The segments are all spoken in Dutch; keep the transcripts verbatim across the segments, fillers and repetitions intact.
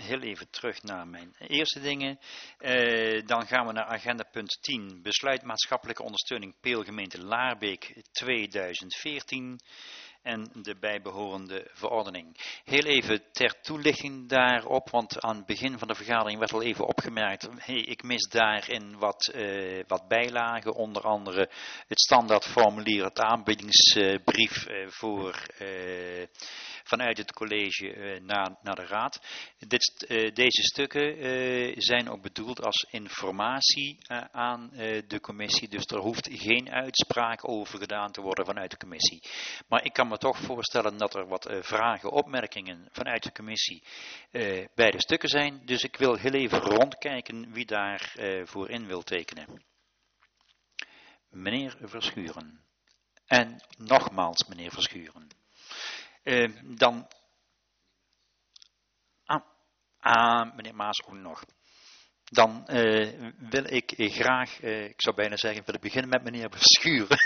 heel even terug naar mijn eerste dingen. Uh, dan gaan we naar agenda punt tien. Besluit maatschappelijke ondersteuning Peelgemeente Laarbeek tweeduizend veertien. En de bijbehorende verordening. Heel even ter toelichting daarop, want aan het begin van de vergadering werd al even opgemerkt, hey, ik mis daarin wat, uh, wat bijlagen, onder andere het standaardformulier, het aanbiedingsbrief uh, voor, uh, vanuit het college uh, naar, naar de raad. Dit, uh, deze stukken uh, zijn ook bedoeld als informatie uh, aan uh, de commissie, dus er hoeft geen uitspraak over gedaan te worden vanuit de commissie. Maar ik kan me toch voorstellen dat er wat uh, vragen, opmerkingen vanuit de commissie uh, bij de stukken zijn. Dus ik wil heel even rondkijken wie daar uh, voor in wil tekenen. Meneer Verschuren. En nogmaals meneer Verschuren. Uh, dan... Ah, ah, meneer Maas ook nog. Dan uh, wil ik graag, uh, ik zou bijna zeggen, willen beginnen met meneer Verschuren.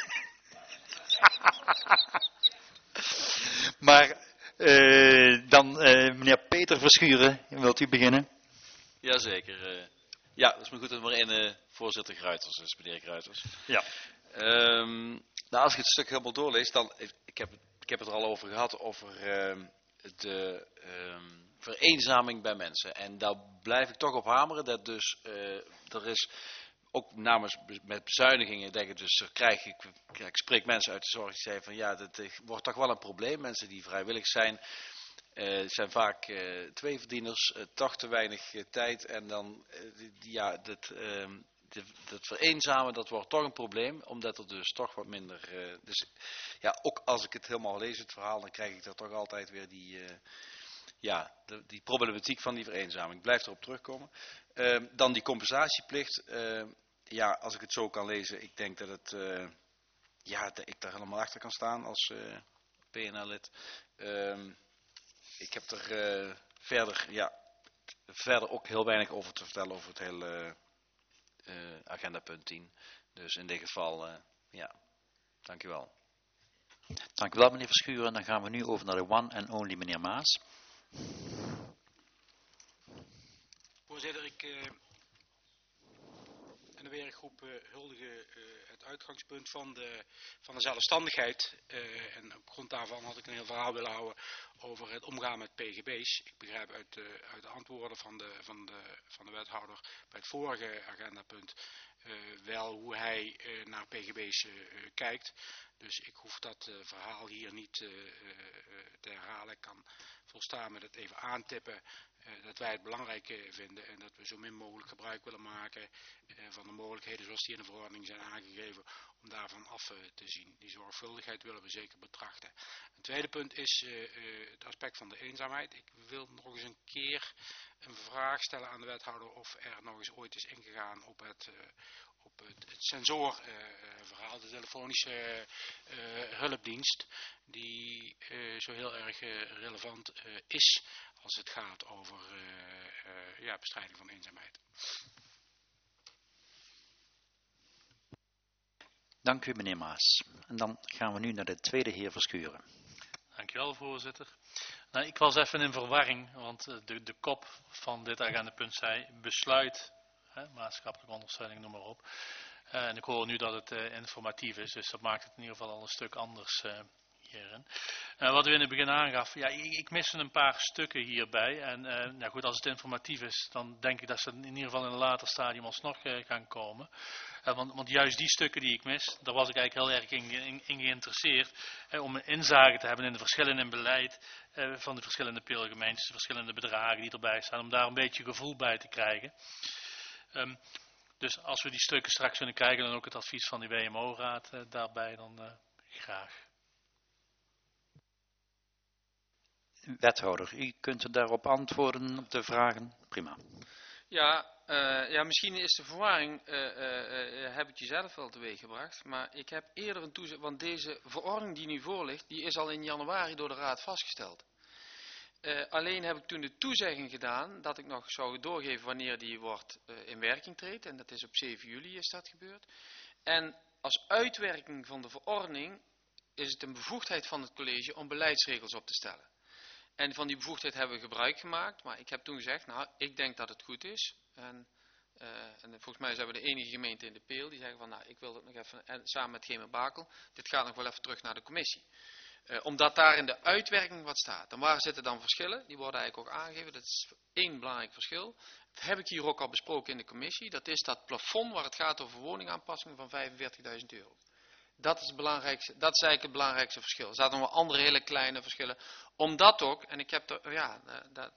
Maar uh, dan uh, meneer Peter Verschuren, wilt u beginnen? Jazeker. Uh, ja, dat is maar goed dat maar één uh, voorzitter Gruiters is, meneer Gruiters. Ja. Um, nou, als ik het stuk helemaal doorlees, dan, ik heb, ik heb het er al over gehad, over uh, de um, vereenzaming bij mensen. En daar blijf ik toch op hameren, dat dus, uh, er is... Ook namens met bezuinigingen, denk ik, dus krijg ik, ik spreek mensen uit de zorg die zeggen van ja, dat wordt toch wel een probleem. Mensen die vrijwillig zijn, uh, zijn vaak uh, tweeverdieners, uh, toch te weinig uh, tijd. En dan, uh, ja, dat, uh, dat vereenzamen, dat wordt toch een probleem, omdat er dus toch wat minder... Uh, dus ja, ook als ik het helemaal lees, het verhaal, dan krijg ik daar toch altijd weer die... Uh, ja, de, die problematiek van die vereenzaming. Ik blijf erop terugkomen. Uh, dan die compensatieplicht. Uh, ja, als ik het zo kan lezen, ik denk dat het, uh, ja, dat ik daar helemaal achter kan staan als uh, P N L-lid. Uh, ik heb er uh, verder, ja, verder ook heel weinig over te vertellen over het hele uh, agenda punt tien. Dus in dit geval, uh, ja, dank u wel. Dank u wel meneer Verschuren. Dan gaan we nu over naar de one and only meneer Maas. Voorzitter, ik uh, en de werkgroep uh, huldigen uh, het uitgangspunt van de, van de zelfstandigheid. Uh, en op grond daarvan had ik een heel verhaal willen houden over het omgaan met P G B's. Ik begrijp uit, uh, uit de antwoorden van de, van, de, van de wethouder bij het vorige agendapunt uh, wel hoe hij uh, naar P G B's uh, kijkt. Dus ik hoef dat uh, verhaal hier niet uh, uh, te herhalen. Ik kan volstaan met het even aantippen uh, dat wij het belangrijk uh, vinden en dat we zo min mogelijk gebruik willen maken uh, van de mogelijkheden zoals die in de verordening zijn aangegeven om daarvan af uh, te zien. Die zorgvuldigheid willen we zeker betrachten. Een tweede punt is uh, uh, het aspect van de eenzaamheid. Ik wil nog eens een keer een vraag stellen aan de wethouder of er nog eens ooit is ingegaan op het... Uh, op het, het sensorverhaal, uh, de telefonische uh, hulpdienst, die uh, zo heel erg uh, relevant uh, is als het gaat over uh, uh, ja, bestrijding van eenzaamheid. Dank u meneer Maas. En dan gaan we nu naar de tweede heer Verschuren. Dankjewel voorzitter. Nou, ik was even in verwarring, want de, de kop van dit agendapunt zei besluit, hè, maatschappelijke ondersteuning, noem maar op. Uh, en ik hoor nu dat het uh, informatief is, dus dat maakt het in ieder geval al een stuk anders uh, hierin. Uh, wat u in het begin aangaf, ja, ik, ik miste een paar stukken hierbij. En uh, nou goed, als het informatief is, dan denk ik dat ze in ieder geval in een later stadium alsnog uh, gaan komen. Uh, want, want juist die stukken die ik mis, daar was ik eigenlijk heel erg in, in, in geïnteresseerd. Uh, om een inzage te hebben in de verschillen in beleid uh, van de verschillende peelgemeentes, de verschillende bedragen die erbij staan. Om daar een beetje gevoel bij te krijgen. Um, dus als we die stukken straks kunnen krijgen, dan ook het advies van de W M O-raad uh, daarbij, dan uh, graag. Wethouder, u kunt daarop antwoorden op de vragen. Prima. Ja, uh, ja misschien is de verwarring, uh, uh, uh, heb ik jezelf wel teweeg gebracht. Maar ik heb eerder een toezicht, want deze verordening die nu voor ligt, die is al in januari door de raad vastgesteld. Uh, alleen heb ik toen de toezegging gedaan dat ik nog zou doorgeven wanneer die wordt uh, in werking treedt. En dat is op zeven juli is dat gebeurd. En als uitwerking van de verordening is het een bevoegdheid van het college om beleidsregels op te stellen. En van die bevoegdheid hebben we gebruik gemaakt. Maar ik heb toen gezegd, nou, ik denk dat het goed is. En, uh, en volgens mij zijn we de enige gemeente in de Peel die zeggen van, nou, ik wil dat nog even, en samen met Gemert-Bakel, dit gaat nog wel even terug naar de commissie. Uh, omdat daar in de uitwerking wat staat. En waar zitten dan verschillen? Die worden eigenlijk ook aangegeven. Dat is één belangrijk verschil. Dat heb ik hier ook al besproken in de commissie. Dat is dat plafond waar het gaat over woningaanpassingen van vijfenveertigduizend euro. Dat is, het belangrijkste, dat is eigenlijk het belangrijkste verschil. Er zaten nog wel andere hele kleine verschillen. Omdat ook, en ik heb er, ja, dat,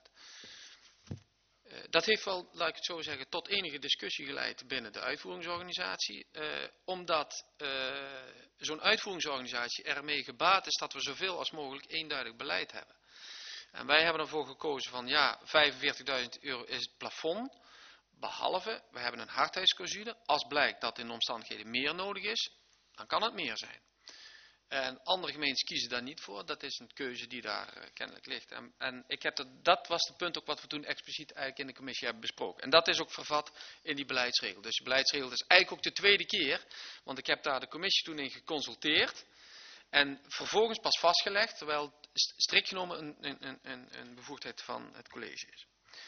dat heeft wel, laat ik het zo zeggen, tot enige discussie geleid binnen de uitvoeringsorganisatie. Uh, omdat uh, zo'n uitvoeringsorganisatie ermee gebaat is dat we zoveel als mogelijk eenduidig beleid hebben. En wij hebben ervoor gekozen van, ja, vijfenveertigduizend euro is het plafond. Behalve, we hebben een hardheidsclausule. Als blijkt dat in de omstandigheden meer nodig is, dan kan het meer zijn. En andere gemeentes kiezen daar niet voor. Dat is een keuze die daar uh, kennelijk ligt. En, en ik heb dat, dat was het punt ook wat we toen expliciet eigenlijk in de commissie hebben besproken. En dat is ook vervat in die beleidsregel. Dus die beleidsregel is eigenlijk ook de tweede keer. Want ik heb daar de commissie toen in geconsulteerd. En vervolgens pas vastgelegd. Terwijl strikt genomen een, een, een, een bevoegdheid van het college is.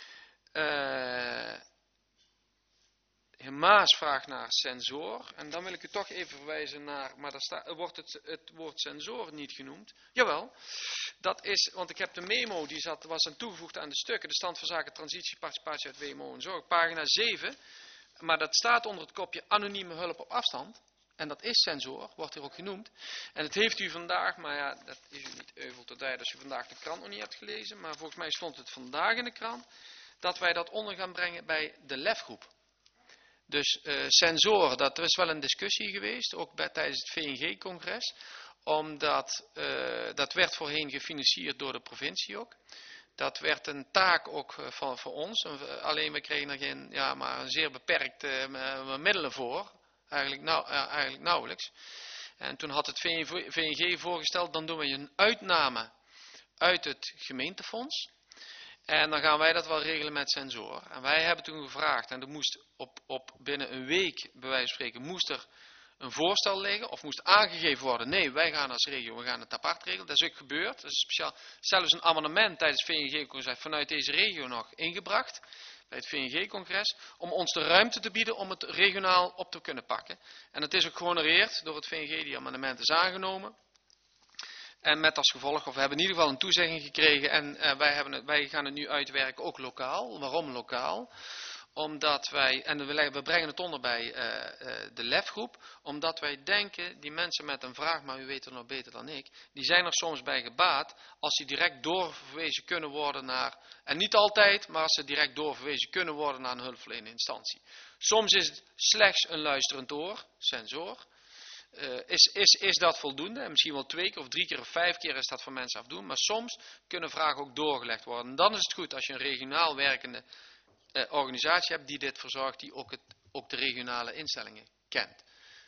Uh, Heer Maas vraagt naar sensor. En dan wil ik u toch even verwijzen naar, maar daar staat, wordt het, het woord sensor niet genoemd. Jawel, dat is, want ik heb de memo, die zat, was aan toegevoegd aan de stukken, de stand van zaken transitie, participatie uit W M O en zorg, pagina zeven. Maar dat staat onder het kopje anonieme hulp op afstand. En dat is sensor, wordt hier ook genoemd. En het heeft u vandaag, maar ja, dat is u niet euvel te duiden als u vandaag de krant nog niet hebt gelezen. Maar volgens mij stond het vandaag in de krant, dat wij dat onder gaan brengen bij de L E F-groep. Dus uh, sensoren, dat er is wel een discussie geweest, ook bij, tijdens het V N G-congres. Omdat, uh, dat werd voorheen gefinancierd door de provincie ook. Dat werd een taak ook uh, van, voor ons. Alleen we kregen er geen, ja, maar een zeer beperkte uh, middelen voor. Eigenlijk, nou, uh, eigenlijk nauwelijks. En toen had het V N G voorgesteld, dan doen we een uitname uit het gemeentefonds. En dan gaan wij dat wel regelen met sensoren. En wij hebben toen gevraagd, en er moest op, op binnen een week, bij wijze van spreken, moest er een voorstel liggen, of moest aangegeven worden, nee, wij gaan als regio, we gaan het apart regelen. Dat is ook gebeurd. Dat is speciaal, zelfs een amendement tijdens het V N G-congres vanuit deze regio nog ingebracht, bij het V N G-congres, om ons de ruimte te bieden om het regionaal op te kunnen pakken. En het is ook gehonoreerd door het V N G, die amendement is aangenomen. En met als gevolg, of we hebben in ieder geval een toezegging gekregen en uh, wij, hebben het, wij gaan het nu uitwerken, ook lokaal. Waarom lokaal? Omdat wij, en we, we brengen het onder bij uh, uh, de L E F-groep, omdat wij denken, die mensen met een vraag, maar u weet het nog beter dan ik, die zijn er soms bij gebaat als ze direct doorverwezen kunnen worden naar, en niet altijd, maar als ze direct doorverwezen kunnen worden naar een hulpverlenende instantie. Soms is het slechts een luisterend oor, sensor. Uh, is, is, is dat voldoende? En misschien wel twee keer of drie keer of vijf keer is dat van mensen afdoen. Maar soms kunnen vragen ook doorgelegd worden. En dan is het goed als je een regionaal werkende uh, organisatie hebt die dit verzorgt. Die ook, het, ook de regionale instellingen kent.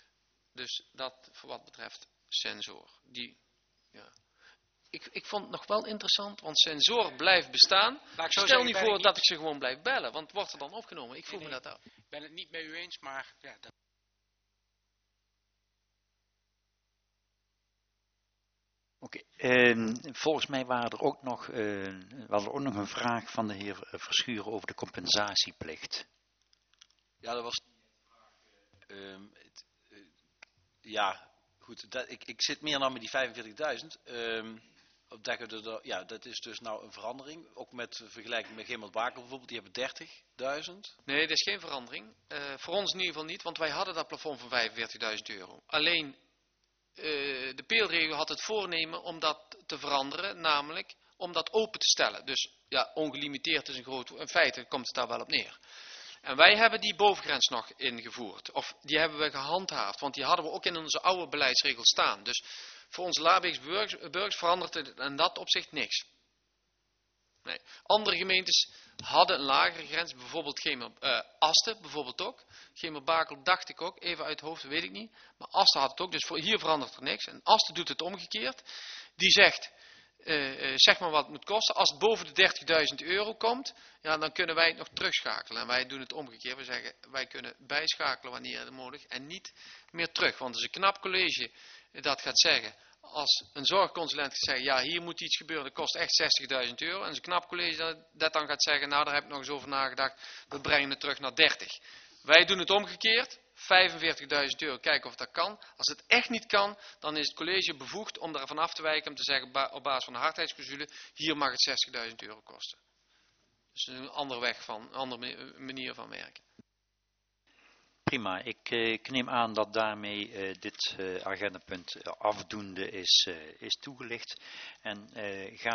Dus dat voor wat betreft sensor. Die, ja. ik, ik vond het nog wel interessant. Want sensor blijft bestaan. Stel zeggen, niet voor niet... dat ik ze gewoon blijf bellen. Want wordt er dan opgenomen? Ik vroeg nee, nee, me dat af. Ik ben het niet met u eens. Maar ja, dat... Oké, okay, uh, volgens mij waren er ook nog, uh, was er ook nog een vraag van de heer Verschuren over de compensatieplicht. Ja, dat was. Uh, het, uh, ja, goed. Dat, ik, ik zit meer dan met die vijfenveertigduizend. Uh, ja, dat is dus nou een verandering. Ook met vergelijking met Gemert-Bakel bijvoorbeeld, die hebben dertigduizend. Nee, dat is geen verandering. Uh, voor ons in ieder geval niet, want wij hadden dat plafond van vijfenveertigduizend euro. Alleen. Uh, de Peelregio had het voornemen om dat te veranderen, namelijk om dat open te stellen. Dus ja, ongelimiteerd is een groot woord. In feite komt het daar wel op neer. En wij hebben die bovengrens nog ingevoerd. Of die hebben we gehandhaafd, want die hadden we ook in onze oude beleidsregels staan. Dus voor onze Laarbeekse burgers, burgers verandert het in dat opzicht niks. Nee. Andere gemeentes hadden een lagere grens, bijvoorbeeld Gemer, uh, Asten bijvoorbeeld ook. Gemert-Bakel dacht ik ook, even uit het hoofd, weet ik niet. Maar Asten had het ook, dus voor, hier verandert er niks. En Asten doet het omgekeerd. Die zegt, uh, uh, zeg maar wat het moet kosten. Als het boven de dertigduizend euro komt, ja, dan kunnen wij het nog terugschakelen. En wij doen het omgekeerd. We zeggen, wij kunnen bijschakelen wanneer het nodig en niet meer terug. Want het is een knap college dat gaat zeggen, als een zorgconsulent gaat zeggen, ja, hier moet iets gebeuren, dat kost echt zestigduizend euro. En zijn knap college dat, dat dan gaat zeggen, nou, daar heb ik nog eens over nagedacht, we brengen het terug naar dertig. Wij doen het omgekeerd, vijfenveertigduizend euro, kijken of dat kan. Als het echt niet kan, dan is het college bevoegd om daarvan af te wijken, om te zeggen, ba- op basis van de hardheidsclausule, hier mag het zestigduizend euro kosten. Dus een andere weg van, een andere manier van werken. Prima, ik, eh, ik neem aan dat daarmee eh, dit eh, agendapunt afdoende is, eh, is toegelicht. En eh, ga